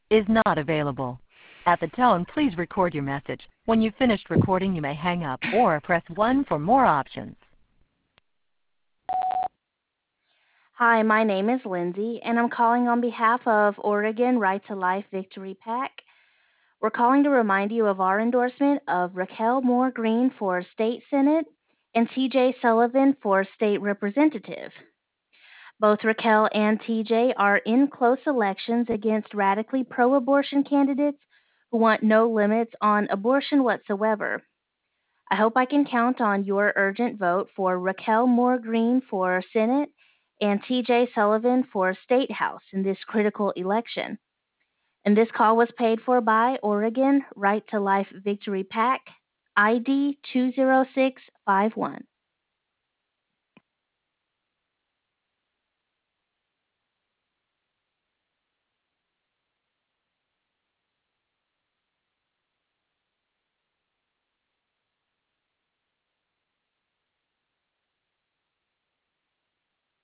is not available. At the tone, please record your message. When you've finished recording, you may hang up or press 1 for more options. Hi, my name is Lindsay, and I'm calling on behalf of Oregon Right to Life Victory PAC. We're calling to remind you of our endorsement of Raquel Moore Green for State Senate and TJ Sullivan for State Representative. Both Raquel and TJ are in close elections against radically pro abortion candidates who want no limits on abortion whatsoever. I hope I can count on your urgent vote for Raquel Moore Green for Senate and TJ Sullivan for State House in this critical election. And this call was paid for by Oregon Right to Life Victory PAC, ID 20651.